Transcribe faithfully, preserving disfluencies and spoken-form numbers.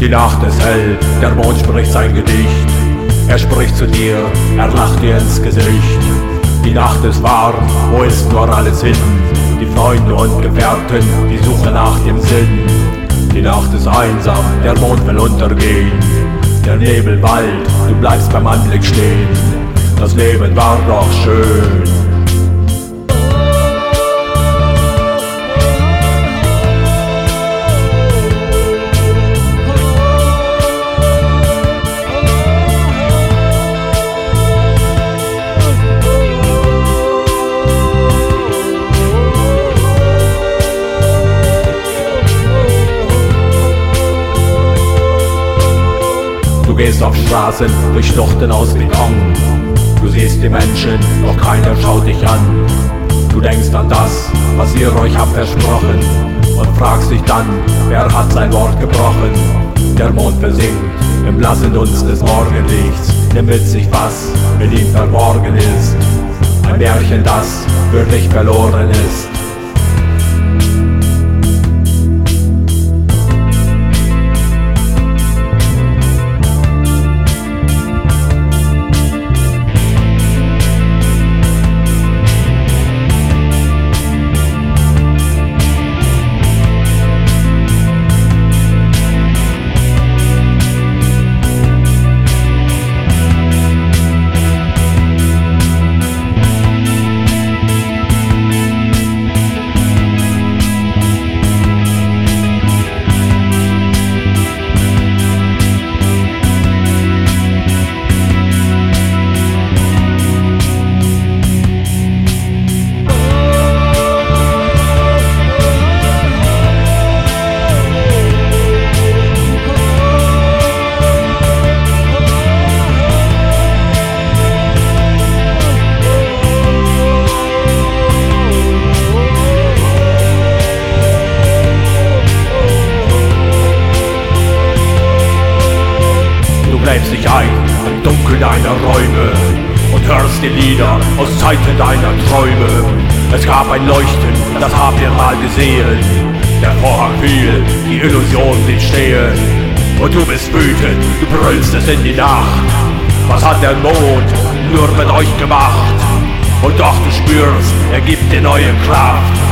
Die Nacht ist hell, der Mond spricht sein Gedicht. Er spricht zu dir, er lacht dir ins Gesicht. Die Nacht ist warm, wo ist nur alles hin? Die Freunde und Gefährten, die Suche nach dem Sinn. Die Nacht ist einsam, der Mond will untergehen. Der Nebel wallt, du bleibst beim Anblick stehen. Das Leben war doch schön. Du gehst auf Straßen durch Schluchten aus Beton. Du siehst die Menschen, doch keiner schaut dich an. Du denkst an das, was ihr euch habt versprochen, und fragst dich dann, wer hat sein Wort gebrochen. Der Mond versinkt im blassen Dunst des Morgenlichts. Nimm mit sich, was in ihm verborgen ist. Ein Märchen, das für dich verloren ist. Gräbst dich ein im Dunkel deiner Räume und hörst die Lieder aus Zeiten deiner Träume. Es gab ein Leuchten, das habt ihr mal gesehen. Der Vorhang fiel, die Illusion blieb stehen. Und du bist wütend, du brüllst es in die Nacht. Was hat der Mond nur mit euch gemacht? Und doch du spürst, er gibt dir neue Kraft.